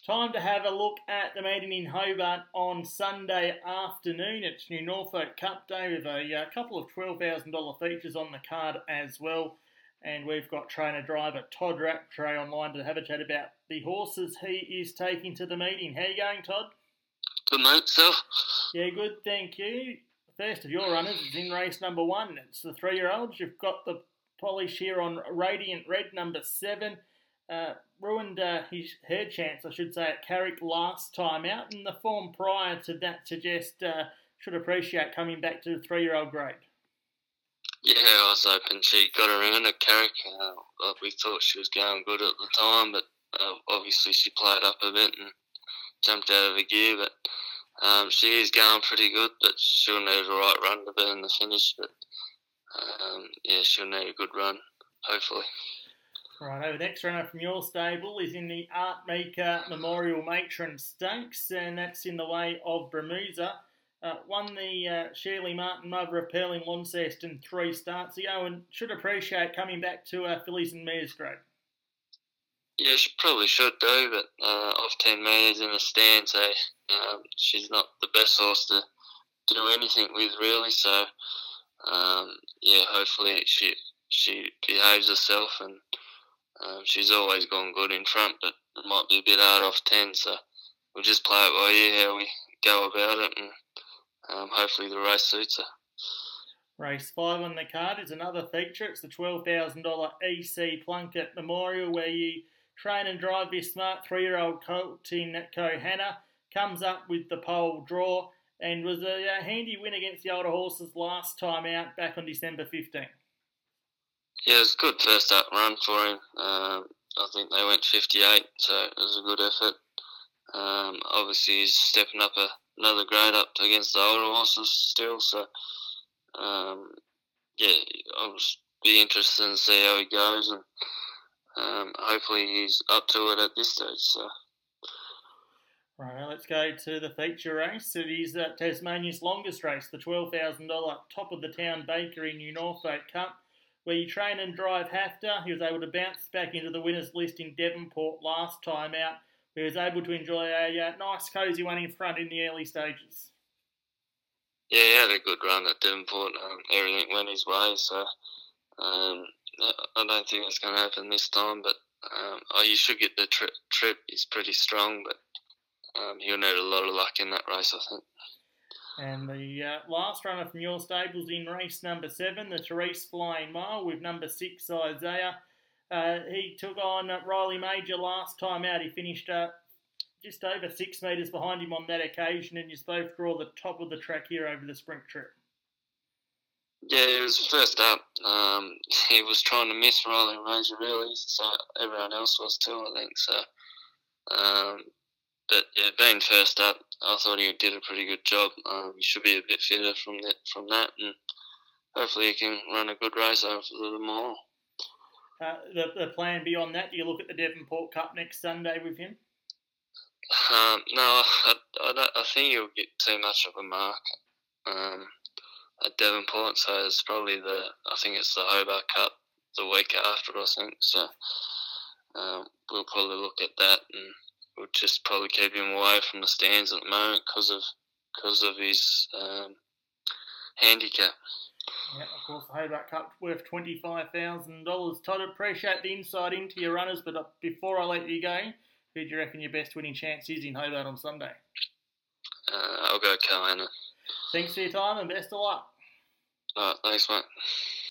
Time to have a look at the meeting in Hobart on Sunday afternoon. It's New Norfolk Cup Day with a couple of $12,000 features on the card as well. And we've got trainer-driver Todd Rattray online to have a chat about the horses he is taking to the meeting. How are you going, Todd? Good, mate. Self? Yeah, good, thank you. The first of your runners is in race number 1. It's the 3-year-olds. You've got the polish here on Radiant Red, number 7. Ruined her chance, I should say, at Carrick last time out, and the form prior to that suggests should appreciate coming back to the 3-year-old grade. Yeah, I was hoping she got around at Carrick. We thought she was going good at the time, but obviously she played up a bit and jumped out of the gear. But she is going pretty good, but she'll need a right run to be in the finish. But yeah, she'll need a good run, hopefully. Right, the next runner from your stable is in the Art Meeker Memorial Matron Stakes, and that's in the way of Bermuza. Won the Shirley Martin Mother of Pearl in Launceston 3 starts ago and should appreciate coming back to fillies and mares grade. Yeah, she probably should do, but off 10 metres in the stand, so she's not the best horse to do anything with, really. So, yeah, hopefully she behaves herself, and she's always gone good in front, but it might be a bit hard off 10, so we'll just play it by ear how we go about it, and hopefully the race suits her. Race 5 on the card is another feature. It's the $12,000 EC Plunket Memorial, where you train and drive your smart 3-year-old colt in Kohanna. Comes up with the pole draw and was a handy win against the older horses last time out back on December 15th. Yeah, it was a good first up run for him. I think they went 58, so it was a good effort. Obviously, he's stepping up another grade up against the older horses still, so yeah, I'll be interested to see how he goes, and hopefully he's up to it at this stage. So. Right, let's go to the feature race. It is Tasmania's longest race, the $12,000 Top of the Town Baker in New Norfolk Cup, where you train and drive Hafter. He was able to bounce back into the winners list in Devonport last time out. He was able to enjoy a nice cosy one in front in the early stages. Yeah, he had a good run at Devonport. Everything went his way, so I don't think it's going to happen this time, but you should get the trip. He's pretty strong, but he'll need a lot of luck in that race, I think. And the last runner from your stables in race number 7, the Therese Flying Mile, with number 6, Isaiah. He took on Riley Major last time out. He finished just over 6 metres behind him on that occasion, and you both draw the top of the track here over the sprint trip. Yeah, he was first up. He was trying to miss Riley Major, really, so everyone else was too, I think. So, but yeah, being first up, I thought he did a pretty good job. He should be a bit fitter from that, and hopefully he can run a good race over the mile. The plan beyond that, do you look at the Devonport Cup next Sunday with him? No, I think he'll get too much of a mark at Devonport, so it's probably I think it's the Hobart Cup the week after, I think. So we'll probably look at that, and we'll just probably keep him away from the stands at the moment because of his handicap. Yeah, of course, the Hobart Cup worth $25,000. Todd, appreciate the insight into your runners, but before I let you go, who do you reckon your best winning chance is in Hobart on Sunday? I'll go Kohanna. Thanks for your time and best of luck. All right, thanks, mate.